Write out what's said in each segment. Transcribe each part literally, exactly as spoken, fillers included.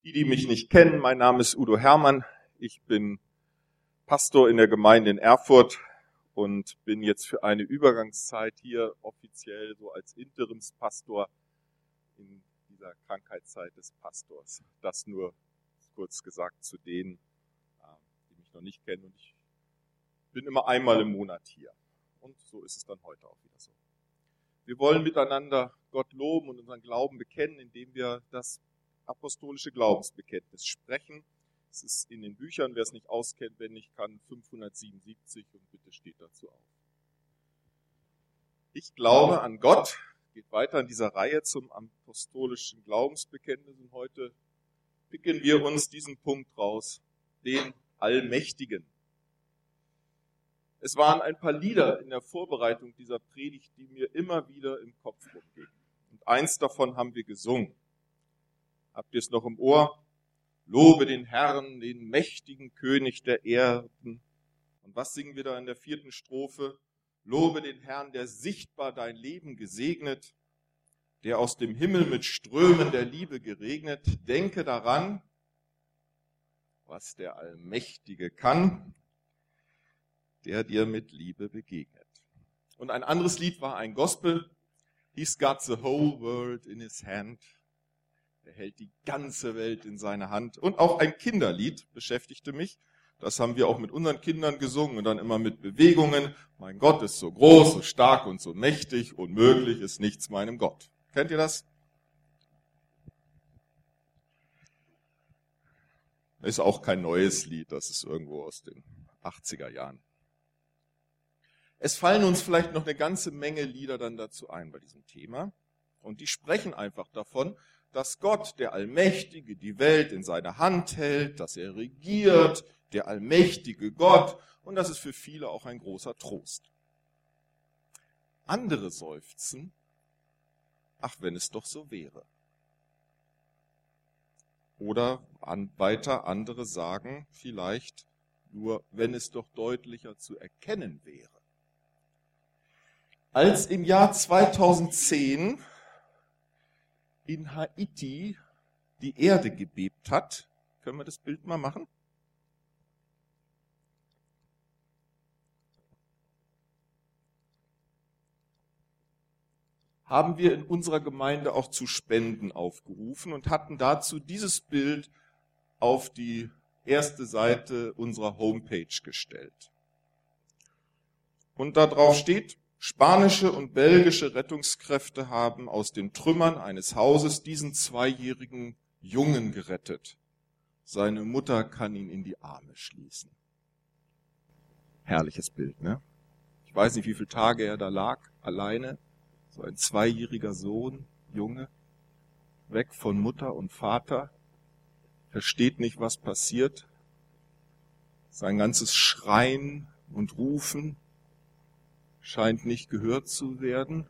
Die, die mich nicht kennen, mein Name ist Udo Hermann. Ich bin Pastor in der Gemeinde in Erfurt und bin jetzt für eine Übergangszeit hier offiziell so als Interimspastor in dieser Krankheitszeit des Pastors. Das nur kurz gesagt zu denen, die mich noch nicht kennen. Und ich bin immer einmal im Monat hier. Und so ist es dann heute auch wieder so. Wir wollen miteinander Gott loben und unseren Glauben bekennen, indem wir das apostolische Glaubensbekenntnis sprechen. Es ist in den Büchern, wer es nicht auskennt, wenn nicht kann, fünfhundertsiebenundsiebzig und bitte steht dazu auf. Ich glaube an Gott, geht weiter in dieser Reihe zum apostolischen Glaubensbekenntnis und heute picken wir uns diesen Punkt raus, den Allmächtigen. Es waren ein paar Lieder in der Vorbereitung dieser Predigt, die mir immer wieder im Kopf rumgingen. Und eins davon haben wir gesungen. Habt ihr es noch im Ohr? Lobe den Herrn, den mächtigen König der Erden. Und was singen wir da in der vierten Strophe? Lobe den Herrn, der sichtbar dein Leben gesegnet, der aus dem Himmel mit Strömen der Liebe geregnet. Denke daran, was der Allmächtige kann, der dir mit Liebe begegnet. Und ein anderes Lied war ein Gospel. He's got the whole world in his hand. Er hält die ganze Welt in seiner Hand. Und auch ein Kinderlied beschäftigte mich. Das haben wir auch mit unseren Kindern gesungen und dann immer mit Bewegungen. Mein Gott ist so groß, so stark und so mächtig. Unmöglich ist nichts meinem Gott. Kennt ihr das? Ist auch kein neues Lied. Das ist irgendwo aus den achtziger Jahren. Es fallen uns vielleicht noch eine ganze Menge Lieder dann dazu ein bei diesem Thema. Und die sprechen einfach davon, dass Gott, der Allmächtige, die Welt in seiner Hand hält, dass er regiert, der allmächtige Gott. Und das ist für viele auch ein großer Trost. Andere seufzen, ach, wenn es doch so wäre. Oder an, weiter andere sagen vielleicht, nur wenn es doch deutlicher zu erkennen wäre. Als im Jahr zweitausendzehn in Haiti die Erde gebebt hat, können wir das Bild mal machen? Haben wir in unserer Gemeinde auch zu Spenden aufgerufen und hatten dazu dieses Bild auf die erste Seite unserer Homepage gestellt. Und da drauf steht: Spanische und belgische Rettungskräfte haben aus den Trümmern eines Hauses diesen zweijährigen Jungen gerettet. Seine Mutter kann ihn in die Arme schließen. Herrliches Bild, ne? Ich weiß nicht, wie viele Tage er da lag, alleine. So ein zweijähriger Sohn, Junge, weg von Mutter und Vater, versteht nicht, was passiert. Sein ganzes Schreien und Rufen scheint nicht gehört zu werden.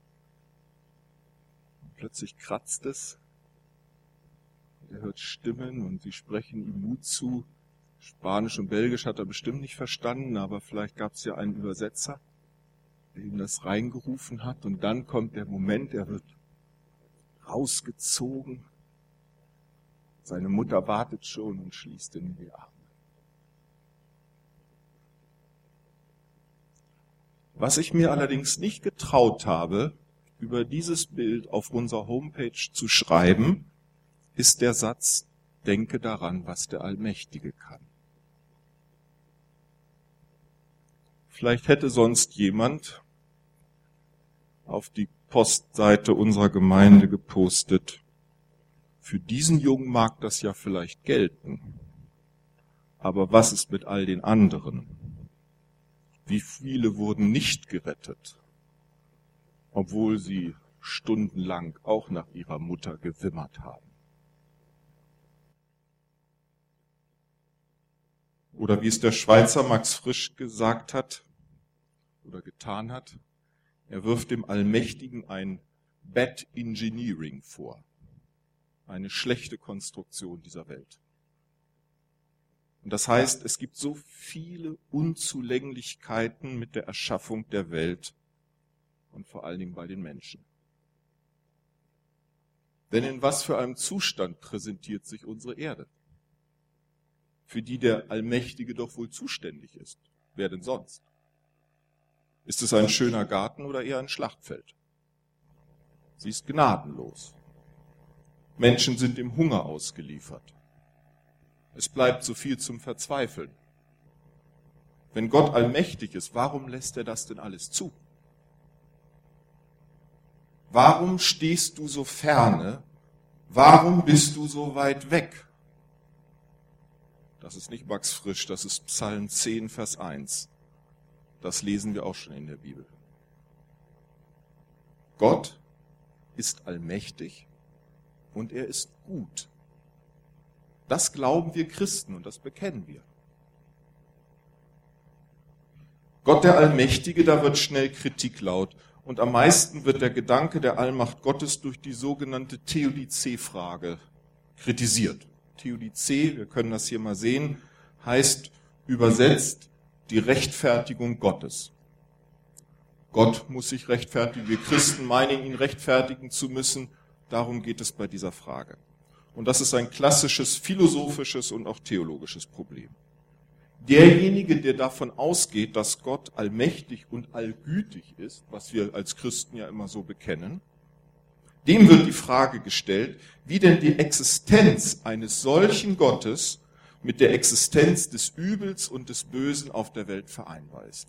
Plötzlich kratzt es. Er hört Stimmen und sie sprechen ihm Mut zu. Spanisch und Belgisch hat er bestimmt nicht verstanden, aber vielleicht gab es ja einen Übersetzer, der ihm das reingerufen hat. Und dann kommt der Moment, er wird rausgezogen. Seine Mutter wartet schon und schließt ihn in die Arme. Was ich mir allerdings nicht getraut habe, über dieses Bild auf unserer Homepage zu schreiben, ist der Satz: Denke daran, was der Allmächtige kann. Vielleicht hätte sonst jemand auf die Postseite unserer Gemeinde gepostet: Für diesen Jungen mag das ja vielleicht gelten, aber was ist mit all den anderen? Wie viele wurden nicht gerettet, obwohl sie stundenlang auch nach ihrer Mutter gewimmert haben? Oder wie es der Schweizer Max Frisch gesagt hat oder getan hat, er wirft dem Allmächtigen ein Bad Engineering vor, eine schlechte Konstruktion dieser Welt. Und das heißt, es gibt so viele Unzulänglichkeiten mit der Erschaffung der Welt und vor allen Dingen bei den Menschen. Denn in was für einem Zustand präsentiert sich unsere Erde? Für die der Allmächtige doch wohl zuständig ist. Wer denn sonst? Ist es ein schöner Garten oder eher ein Schlachtfeld? Sie ist gnadenlos. Menschen sind dem Hunger ausgeliefert. Es bleibt so viel zum Verzweifeln. Wenn Gott allmächtig ist, warum lässt er das denn alles zu? Warum stehst du so ferne? Warum bist du so weit weg? Das ist nicht Max Frisch, das ist Psalm zehn, Vers eins. Das lesen wir auch schon in der Bibel. Gott ist allmächtig und er ist gut. Das glauben wir Christen und das bekennen wir. Gott der Allmächtige, da wird schnell Kritik laut. Und am meisten wird der Gedanke der Allmacht Gottes durch die sogenannte Theodizee-Frage kritisiert. Theodizee, wir können das hier mal sehen, heißt übersetzt die Rechtfertigung Gottes. Gott muss sich rechtfertigen. Wir Christen meinen, ihn rechtfertigen zu müssen. Darum geht es bei dieser Frage. Und das ist ein klassisches philosophisches und auch theologisches Problem. Derjenige, der davon ausgeht, dass Gott allmächtig und allgütig ist, was wir als Christen ja immer so bekennen, dem wird die Frage gestellt, wie denn die Existenz eines solchen Gottes mit der Existenz des Übels und des Bösen auf der Welt vereinbar ist.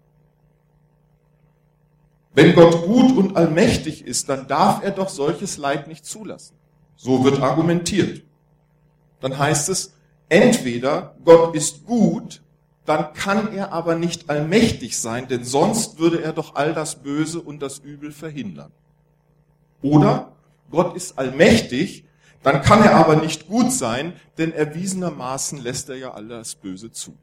Wenn Gott gut und allmächtig ist, dann darf er doch solches Leid nicht zulassen. So wird argumentiert. Dann heißt es, entweder Gott ist gut, dann kann er aber nicht allmächtig sein, denn sonst würde er doch all das Böse und das Übel verhindern. Oder Gott ist allmächtig, dann kann er aber nicht gut sein, denn erwiesenermaßen lässt er ja all das Böse zu.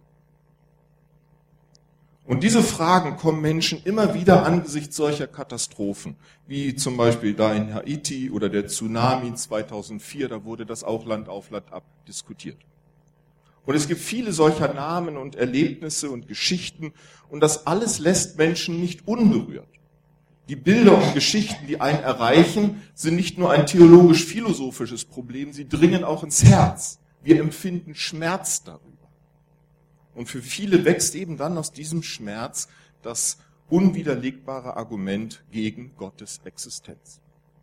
Und diese Fragen kommen Menschen immer wieder angesichts solcher Katastrophen, wie zum Beispiel da in Haiti oder der Tsunami zweitausendvier, da wurde das auch Land auf Land ab diskutiert. Und es gibt viele solcher Namen und Erlebnisse und Geschichten und das alles lässt Menschen nicht unberührt. Die Bilder und Geschichten, die einen erreichen, sind nicht nur ein theologisch-philosophisches Problem, sie dringen auch ins Herz. Wir empfinden Schmerz darüber. Und für viele wächst eben dann aus diesem Schmerz das unwiderlegbare Argument gegen Gottes Existenz.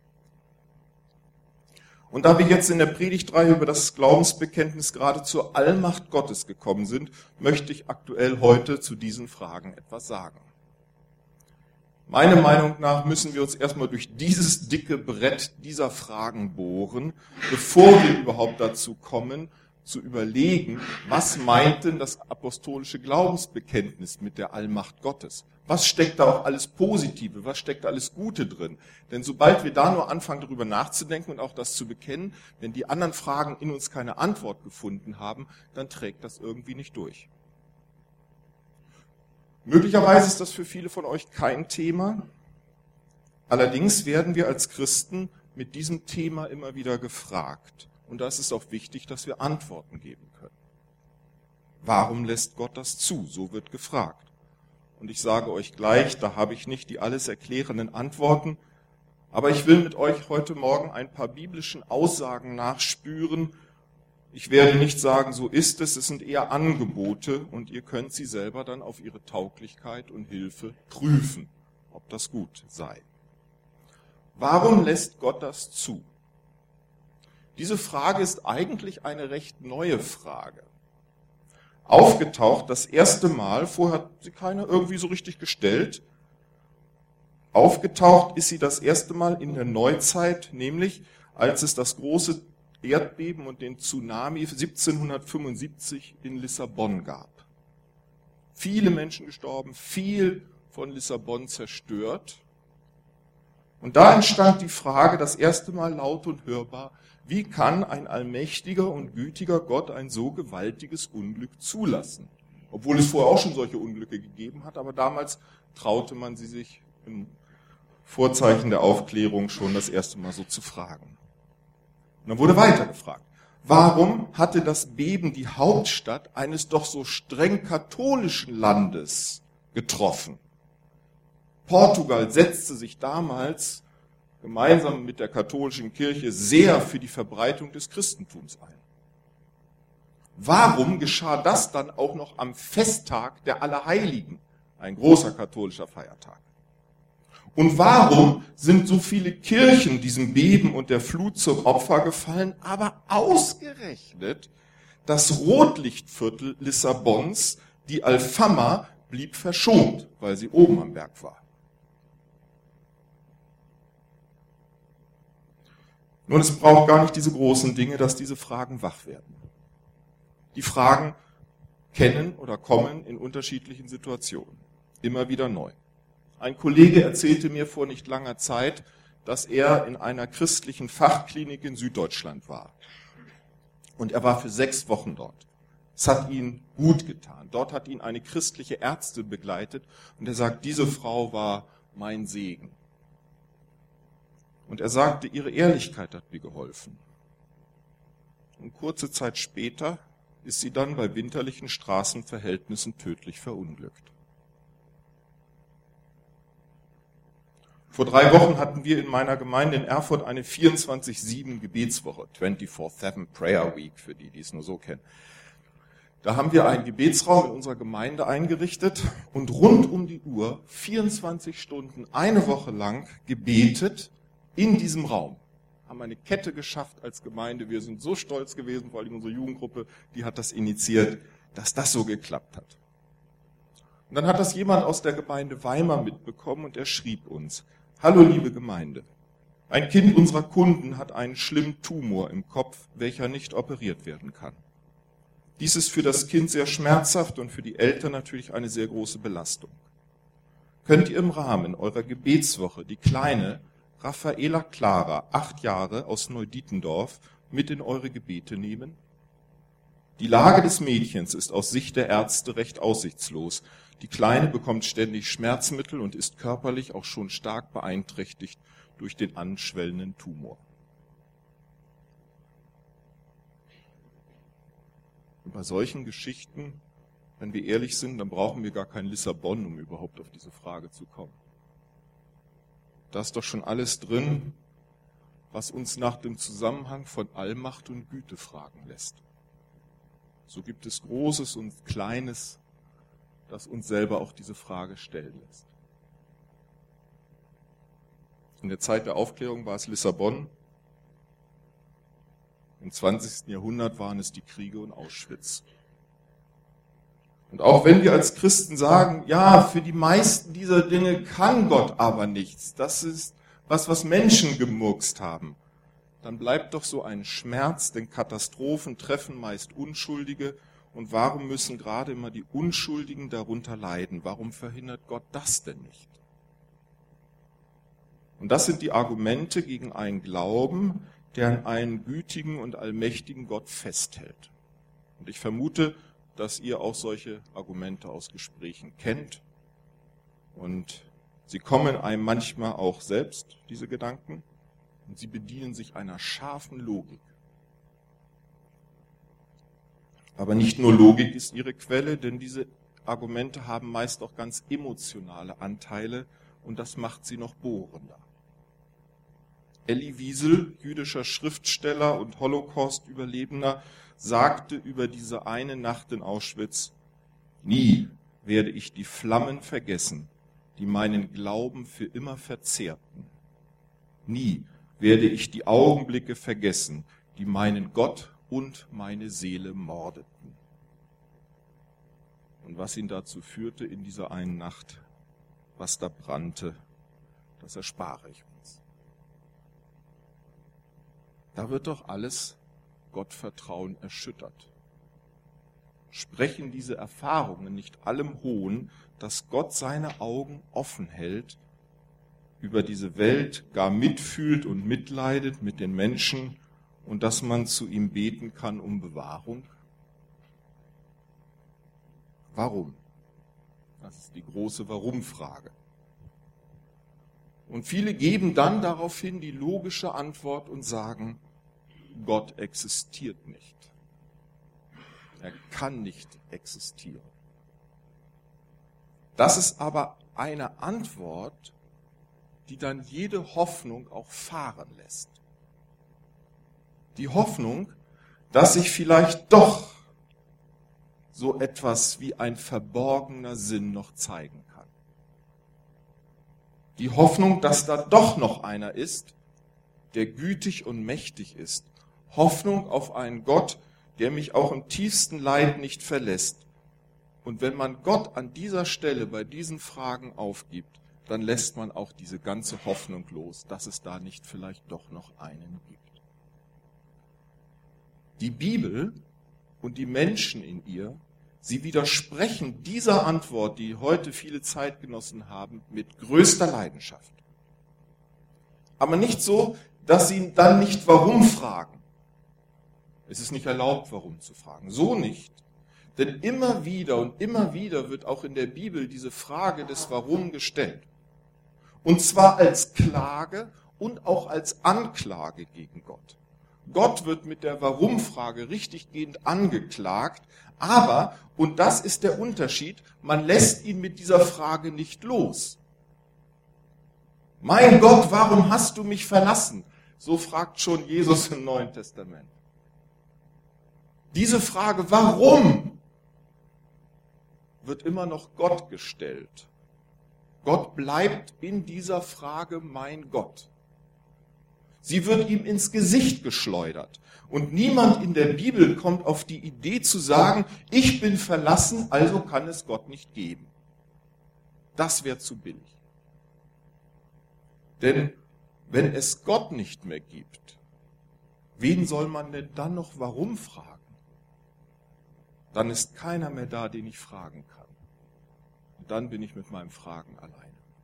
Und da wir jetzt in der Predigtreihe über das Glaubensbekenntnis gerade zur Allmacht Gottes gekommen sind, möchte ich aktuell heute zu diesen Fragen etwas sagen. Meiner Meinung nach müssen wir uns erstmal durch dieses dicke Brett dieser Fragen bohren, bevor wir überhaupt dazu kommen, zu überlegen, was meint denn das apostolische Glaubensbekenntnis mit der Allmacht Gottes? Was steckt da auch alles Positive, was steckt da alles Gute drin? Denn sobald wir da nur anfangen, darüber nachzudenken und auch das zu bekennen, wenn die anderen Fragen in uns keine Antwort gefunden haben, dann trägt das irgendwie nicht durch. Möglicherweise ist das für viele von euch kein Thema. Allerdings werden wir als Christen mit diesem Thema immer wieder gefragt. Und da ist es auch wichtig, dass wir Antworten geben können. Warum lässt Gott das zu? So wird gefragt. Und ich sage euch gleich, da habe ich nicht die alles erklärenden Antworten, aber ich will mit euch heute Morgen ein paar biblischen Aussagen nachspüren. Ich werde nicht sagen, so ist es, es sind eher Angebote und ihr könnt sie selber dann auf ihre Tauglichkeit und Hilfe prüfen, ob das gut sei. Warum lässt Gott das zu? Diese Frage ist eigentlich eine recht neue Frage. Aufgetaucht das erste Mal, vorher hat sie keiner irgendwie so richtig gestellt, aufgetaucht ist sie das erste Mal in der Neuzeit, nämlich als es das große Erdbeben und den Tsunami siebzehnhundertfünfundsiebzig in Lissabon gab. Viele Menschen gestorben, viel von Lissabon zerstört. Und da entstand die Frage, das erste Mal laut und hörbar, wie kann ein allmächtiger und gütiger Gott ein so gewaltiges Unglück zulassen? Obwohl es vorher auch schon solche Unglücke gegeben hat, aber damals traute man sie sich im Vorzeichen der Aufklärung schon das erste Mal so zu fragen. Und dann wurde weiter gefragt, warum hatte das Beben die Hauptstadt eines doch so streng katholischen Landes getroffen? Portugal setzte sich damals gemeinsam mit der katholischen Kirche sehr für die Verbreitung des Christentums ein. Warum geschah das dann auch noch am Festtag der Allerheiligen, ein großer katholischer Feiertag? Und warum sind so viele Kirchen diesem Beben und der Flut zum Opfer gefallen, aber ausgerechnet das Rotlichtviertel Lissabons, die Alfama, blieb verschont, weil sie oben am Berg war? Nun, es braucht gar nicht diese großen Dinge, dass diese Fragen wach werden. Die Fragen kennen oder kommen in unterschiedlichen Situationen, immer wieder neu. Ein Kollege erzählte mir vor nicht langer Zeit, dass er in einer christlichen Fachklinik in Süddeutschland war. Und er war für sechs Wochen dort. Es hat ihn gut getan. Dort hat ihn eine christliche Ärztin begleitet und er sagt, diese Frau war mein Segen. Und er sagte, ihre Ehrlichkeit hat mir geholfen. Und kurze Zeit später ist sie dann bei winterlichen Straßenverhältnissen tödlich verunglückt. Vor drei Wochen hatten wir in meiner Gemeinde in Erfurt eine vierundzwanzig sieben Gebetswoche, vierundzwanzig sieben Prayer Week, für die, die es nur so kennen. Da haben wir einen Gebetsraum in unserer Gemeinde eingerichtet und rund um die Uhr, vierundzwanzig Stunden, eine Woche lang gebetet in diesem Raum. Haben eine Kette geschafft als Gemeinde. Wir sind so stolz gewesen, vor allem unsere Jugendgruppe, die hat das initiiert, dass das so geklappt hat. Und dann hat das jemand aus der Gemeinde Weimar mitbekommen und er schrieb uns: Hallo liebe Gemeinde, ein Kind unserer Kunden hat einen schlimmen Tumor im Kopf, welcher nicht operiert werden kann. Dies ist für das Kind sehr schmerzhaft und für die Eltern natürlich eine sehr große Belastung. Könnt ihr im Rahmen eurer Gebetswoche die kleine Raffaela Clara, acht Jahre, aus Neudietendorf, mit in eure Gebete nehmen? Die Lage des Mädchens ist aus Sicht der Ärzte recht aussichtslos. Die Kleine bekommt ständig Schmerzmittel und ist körperlich auch schon stark beeinträchtigt durch den anschwellenden Tumor. Und bei solchen Geschichten, wenn wir ehrlich sind, dann brauchen wir gar kein Lissabon, um überhaupt auf diese Frage zu kommen. Da ist doch schon alles drin, was uns nach dem Zusammenhang von Allmacht und Güte fragen lässt. So gibt es Großes und Kleines, das uns selber auch diese Frage stellen lässt. In der Zeit der Aufklärung war es Lissabon. Im zwanzigsten Jahrhundert waren es die Kriege und Auschwitz. Und auch wenn wir als Christen sagen, ja, für die meisten dieser Dinge kann Gott aber nichts, das ist was, was Menschen gemurkst haben, dann bleibt doch so ein Schmerz, denn Katastrophen treffen meist Unschuldige. Und warum müssen gerade immer die Unschuldigen darunter leiden? Warum verhindert Gott das denn nicht? Und das sind die Argumente gegen einen Glauben, der an einen gütigen und allmächtigen Gott festhält. Und ich vermute, dass ihr auch solche Argumente aus Gesprächen kennt. Und sie kommen einem manchmal auch selbst, diese Gedanken, und sie bedienen sich einer scharfen Logik. Aber nicht nur Logik ist ihre Quelle, denn diese Argumente haben meist auch ganz emotionale Anteile und das macht sie noch bohrender. Elie Wiesel, jüdischer Schriftsteller und Holocaust-Überlebender, sagte über diese eine Nacht in Auschwitz: Nie werde ich die Flammen vergessen, die meinen Glauben für immer verzehrten. Nie werde ich die Augenblicke vergessen, die meinen Gott und meine Seele mordeten. Und was ihn dazu führte in dieser einen Nacht, was da brannte, das erspare ich uns. Da wird doch alles Gottvertrauen erschüttert. Sprechen diese Erfahrungen nicht allem Hohn, dass Gott seine Augen offen hält, über diese Welt gar mitfühlt und mitleidet mit den Menschen und dass man zu ihm beten kann um Bewahrung? Warum? Das ist die große Warum-Frage. Und viele geben dann daraufhin die logische Antwort und sagen, Gott existiert nicht. Er kann nicht existieren. Das ist aber eine Antwort, die dann jede Hoffnung auch fahren lässt. Die Hoffnung, dass sich vielleicht doch so etwas wie ein verborgener Sinn noch zeigen kann. Die Hoffnung, dass da doch noch einer ist, der gütig und mächtig ist. Hoffnung auf einen Gott, der mich auch im tiefsten Leid nicht verlässt. Und wenn man Gott an dieser Stelle bei diesen Fragen aufgibt, dann lässt man auch diese ganze Hoffnung los, dass es da nicht vielleicht doch noch einen gibt. Die Bibel und die Menschen in ihr, sie widersprechen dieser Antwort, die heute viele Zeitgenossen haben, mit größter Leidenschaft. Aber nicht so, dass sie dann nicht warum fragen. Es ist nicht erlaubt, warum zu fragen. So nicht. Denn immer wieder und immer wieder wird auch in der Bibel diese Frage des Warum gestellt. Und zwar als Klage und auch als Anklage gegen Gott. Gott wird mit der Warum-Frage richtiggehend angeklagt, aber, und das ist der Unterschied, man lässt ihn mit dieser Frage nicht los. Mein Gott, warum hast du mich verlassen? So fragt schon Jesus im Neuen Testament. Diese Frage, warum, wird immer noch Gott gestellt. Gott bleibt in dieser Frage mein Gott. Sie wird ihm ins Gesicht geschleudert. Und niemand in der Bibel kommt auf die Idee zu sagen, ich bin verlassen, also kann es Gott nicht geben. Das wäre zu billig. Denn wenn es Gott nicht mehr gibt, wen soll man denn dann noch warum fragen? Dann ist keiner mehr da, den ich fragen kann. Und dann bin ich mit meinem Fragen alleine.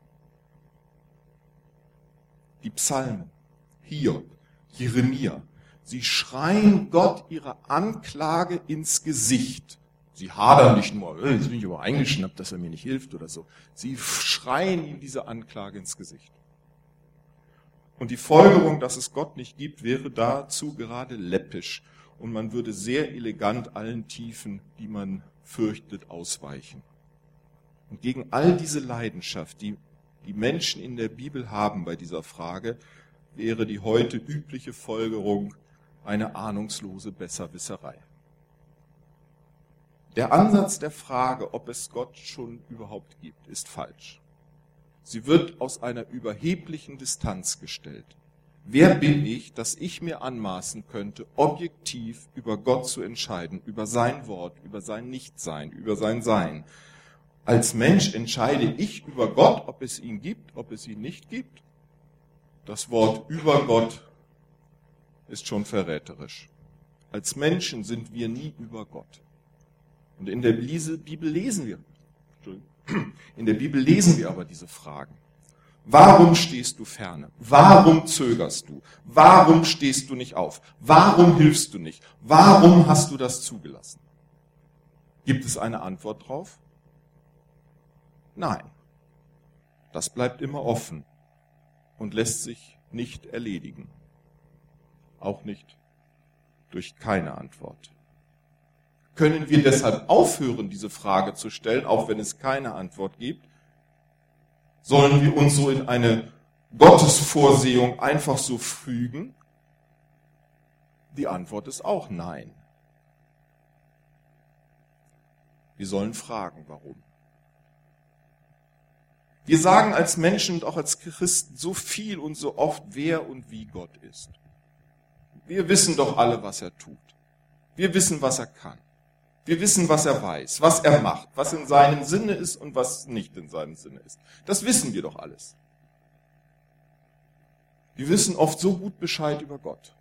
Die Psalmen, Hiob, Jeremia, sie schreien Gott ihre Anklage ins Gesicht. Sie hadern nicht nur, jetzt bin ich aber eingeschnappt, dass er mir nicht hilft oder so. Sie schreien ihm diese Anklage ins Gesicht. Und die Folgerung, dass es Gott nicht gibt, wäre dazu gerade läppisch. Und man würde sehr elegant allen Tiefen, die man fürchtet, ausweichen. Und gegen all diese Leidenschaft, die die Menschen in der Bibel haben bei dieser Frage, wäre die heute übliche Folgerung eine ahnungslose Besserwisserei. Der Ansatz der Frage, ob es Gott schon überhaupt gibt, ist falsch. Sie wird aus einer überheblichen Distanz gestellt. Wer bin ich, dass ich mir anmaßen könnte, objektiv über Gott zu entscheiden, über sein Wort, über sein Nichtsein, über sein Sein? Als Mensch entscheide ich über Gott, ob es ihn gibt, ob es ihn nicht gibt. Das Wort über Gott ist schon verräterisch. Als Menschen sind wir nie über Gott. Und in der Bibel lesen wir, in der Bibel lesen wir aber diese Fragen. Warum stehst du ferne? Warum zögerst du? Warum stehst du nicht auf? Warum hilfst du nicht? Warum hast du das zugelassen? Gibt es eine Antwort drauf? Nein. Das bleibt immer offen und lässt sich nicht erledigen. Auch nicht durch keine Antwort. Können wir deshalb aufhören, diese Frage zu stellen, auch wenn es keine Antwort gibt? Sollen wir uns so in eine Gottesvorsehung einfach so fügen? Die Antwort ist auch nein. Wir sollen fragen, warum. Wir sagen als Menschen und auch als Christen so viel und so oft, wer und wie Gott ist. Wir wissen doch alle, was er tut. Wir wissen, was er kann. Wir wissen, was er weiß, was er macht, was in seinem Sinne ist und was nicht in seinem Sinne ist. Das wissen wir doch alles. Wir wissen oft so gut Bescheid über Gott.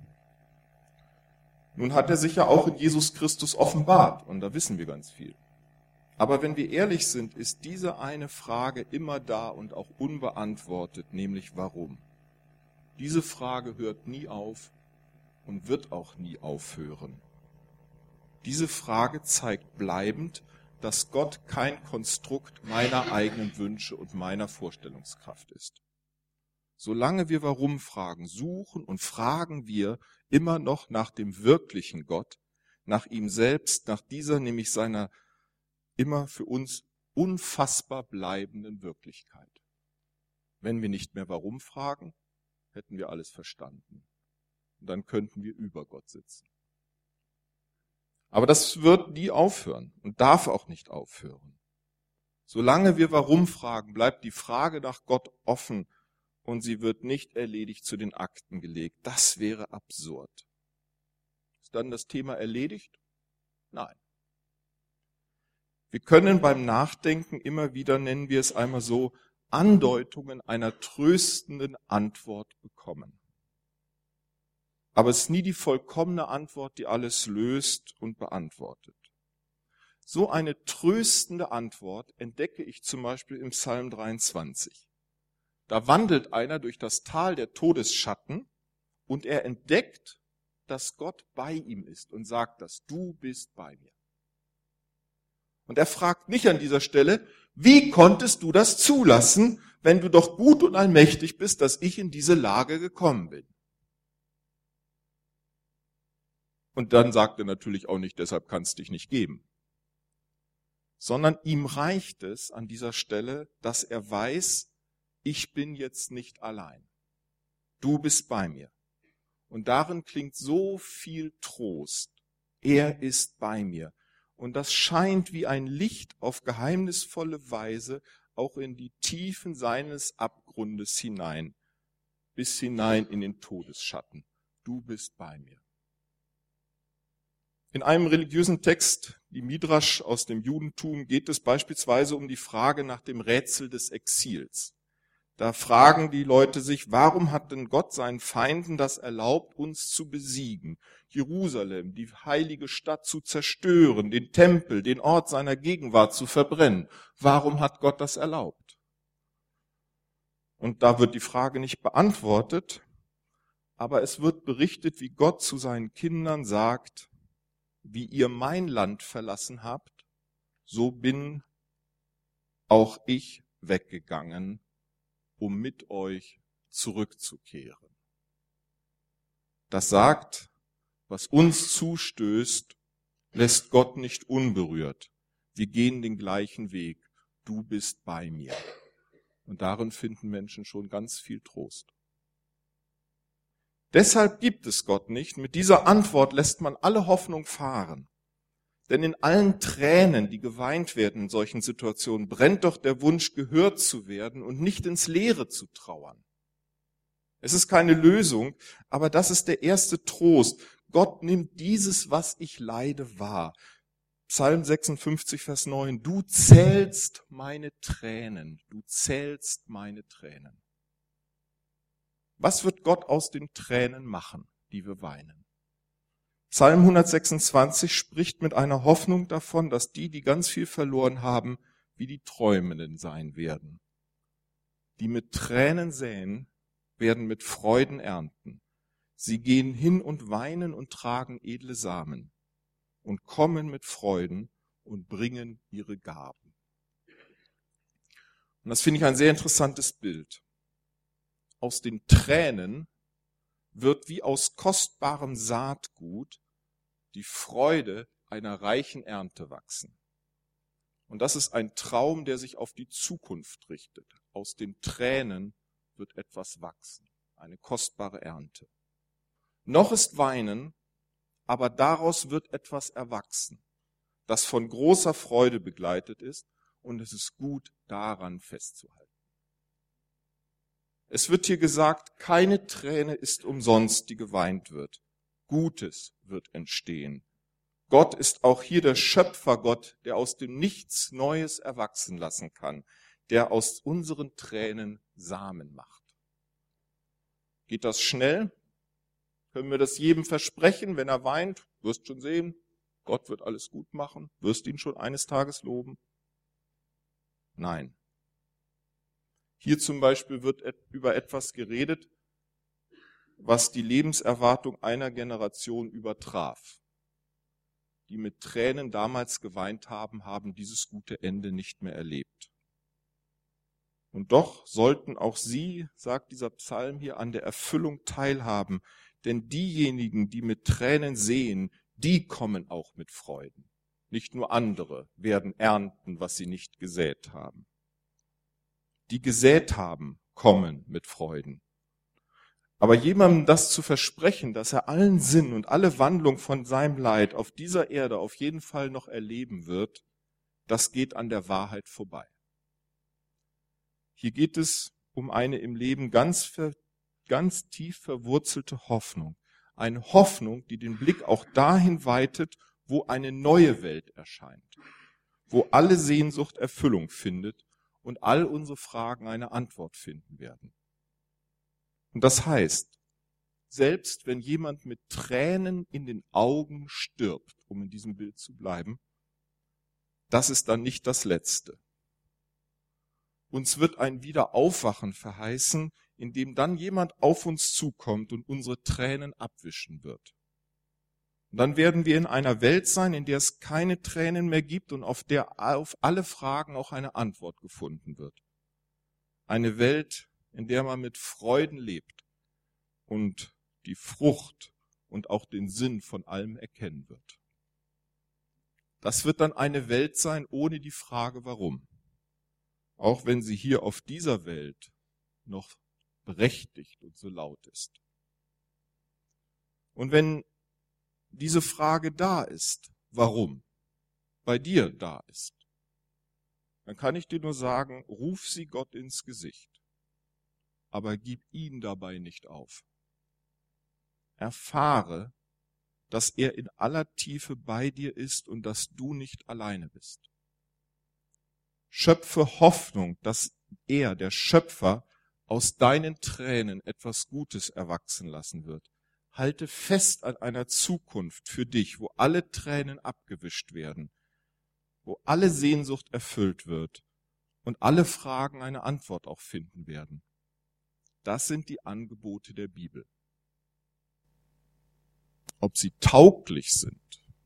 Nun hat er sich ja auch in Jesus Christus offenbart und da wissen wir ganz viel. Aber wenn wir ehrlich sind, ist diese eine Frage immer da und auch unbeantwortet, nämlich warum. Diese Frage hört nie auf und wird auch nie aufhören. Diese Frage zeigt bleibend, dass Gott kein Konstrukt meiner eigenen Wünsche und meiner Vorstellungskraft ist. Solange wir warum fragen, suchen und fragen wir immer noch nach dem wirklichen Gott, nach ihm selbst, nach dieser, nämlich seiner immer für uns unfassbar bleibenden Wirklichkeit. Wenn wir nicht mehr warum fragen, hätten wir alles verstanden. Und dann könnten wir über Gott sitzen. Aber das wird nie aufhören und darf auch nicht aufhören. Solange wir warum fragen, bleibt die Frage nach Gott offen und sie wird nicht erledigt zu den Akten gelegt. Das wäre absurd. Ist dann das Thema erledigt? Nein. Wir können beim Nachdenken immer wieder, nennen wir es einmal so, Andeutungen einer tröstenden Antwort bekommen. Aber es ist nie die vollkommene Antwort, die alles löst und beantwortet. So eine tröstende Antwort entdecke ich zum Beispiel im Psalm dreiundzwanzig. Da wandelt einer durch das Tal der Todesschatten und er entdeckt, dass Gott bei ihm ist und sagt das, du bist bei mir. Und er fragt nicht an dieser Stelle, wie konntest du das zulassen, wenn du doch gut und allmächtig bist, dass ich in diese Lage gekommen bin? Und dann sagt er natürlich auch nicht, deshalb kann es dich nicht geben. Sondern ihm reicht es an dieser Stelle, dass er weiß, ich bin jetzt nicht allein. Du bist bei mir. Und darin klingt so viel Trost. Er ist bei mir. Und das scheint wie ein Licht auf geheimnisvolle Weise auch in die Tiefen seines Abgrundes hinein, bis hinein in den Todesschatten. Du bist bei mir. In einem religiösen Text, die Midrasch aus dem Judentum, geht es beispielsweise um die Frage nach dem Rätsel des Exils. Da fragen die Leute sich, warum hat denn Gott seinen Feinden das erlaubt, uns zu besiegen, Jerusalem, die heilige Stadt zu zerstören, den Tempel, den Ort seiner Gegenwart zu verbrennen? Warum hat Gott das erlaubt? Und da wird die Frage nicht beantwortet, aber es wird berichtet, wie Gott zu seinen Kindern sagt, wie ihr mein Land verlassen habt, so bin auch ich weggegangen, um mit euch zurückzukehren. Das sagt, was uns zustößt, lässt Gott nicht unberührt. Wir gehen den gleichen Weg. Du bist bei mir. Und darin finden Menschen schon ganz viel Trost. Deshalb gibt es Gott nicht. Mit dieser Antwort lässt man alle Hoffnung fahren. Denn in allen Tränen, die geweint werden in solchen Situationen, brennt doch der Wunsch, gehört zu werden und nicht ins Leere zu trauern. Es ist keine Lösung, aber das ist der erste Trost. Gott nimmt dieses, was ich leide, wahr. Psalm sechsundfünfzig, Vers neun. Du zählst meine Tränen, du zählst meine Tränen. Was wird Gott aus den Tränen machen, die wir weinen? Psalm hundertsechsundzwanzig spricht mit einer Hoffnung davon, dass die, die ganz viel verloren haben, wie die Träumenden sein werden. Die mit Tränen säen, werden mit Freuden ernten. Sie gehen hin und weinen und tragen edle Samen und kommen mit Freuden und bringen ihre Gaben. Und das finde ich ein sehr interessantes Bild. Aus den Tränen wird wie aus kostbarem Saatgut die Freude einer reichen Ernte wachsen. Und das ist ein Traum, der sich auf die Zukunft richtet. Aus den Tränen wird etwas wachsen, eine kostbare Ernte. Noch ist Weinen, aber daraus wird etwas erwachsen, das von großer Freude begleitet ist, und es ist gut, daran festzuhalten. Es wird hier gesagt, keine Träne ist umsonst, die geweint wird. Gutes wird entstehen. Gott ist auch hier der Schöpfergott, der aus dem Nichts Neues erwachsen lassen kann, der aus unseren Tränen Samen macht. Geht das schnell? Können wir das jedem versprechen, wenn er weint? Wirst schon sehen, Gott wird alles gut machen, wirst ihn schon eines Tages loben? Nein. Hier zum Beispiel wird über etwas geredet, was die Lebenserwartung einer Generation übertraf. Die mit Tränen damals geweint haben, haben dieses gute Ende nicht mehr erlebt. Und doch sollten auch sie, sagt dieser Psalm hier, an der Erfüllung teilhaben, denn diejenigen, die mit Tränen sehen, die kommen auch mit Freuden. Nicht nur andere werden ernten, was sie nicht gesät haben. Die gesät haben, kommen mit Freuden. Aber jemandem das zu versprechen, dass er allen Sinn und alle Wandlung von seinem Leid auf dieser Erde auf jeden Fall noch erleben wird, das geht an der Wahrheit vorbei. Hier geht es um eine im Leben ganz, ver, ganz tief verwurzelte Hoffnung. Eine Hoffnung, die den Blick auch dahin weitet, wo eine neue Welt erscheint, wo alle Sehnsucht Erfüllung findet und all unsere Fragen eine Antwort finden werden. Und das heißt, selbst wenn jemand mit Tränen in den Augen stirbt, um in diesem Bild zu bleiben, das ist dann nicht das Letzte. Uns wird ein Wiederaufwachen verheißen, in dem dann jemand auf uns zukommt und unsere Tränen abwischen wird. Und dann werden wir in einer Welt sein, in der es keine Tränen mehr gibt und auf der auf alle Fragen auch eine Antwort gefunden wird. Eine Welt, in der man mit Freuden lebt und die Frucht und auch den Sinn von allem erkennen wird. Das wird dann eine Welt sein ohne die Frage, warum. Auch wenn sie hier auf dieser Welt noch berechtigt und so laut ist. Und wenn diese Frage da ist, warum, bei dir da ist, dann kann ich dir nur sagen, ruf sie Gott ins Gesicht. Aber gib ihn dabei nicht auf. Erfahre, dass er in aller Tiefe bei dir ist und dass du nicht alleine bist. Schöpfe Hoffnung, dass er, der Schöpfer, aus deinen Tränen etwas Gutes erwachsen lassen wird. Halte fest an einer Zukunft für dich, wo alle Tränen abgewischt werden, wo alle Sehnsucht erfüllt wird und alle Fragen eine Antwort auch finden werden. Das sind die Angebote der Bibel. Ob sie tauglich sind,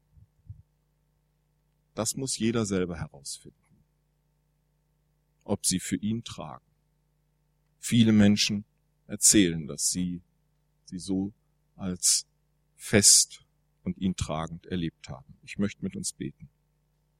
das muss jeder selber herausfinden. Ob sie für ihn tragen. Viele Menschen erzählen, dass sie sie so als fest und ihn tragend erlebt haben. Ich möchte mit uns beten.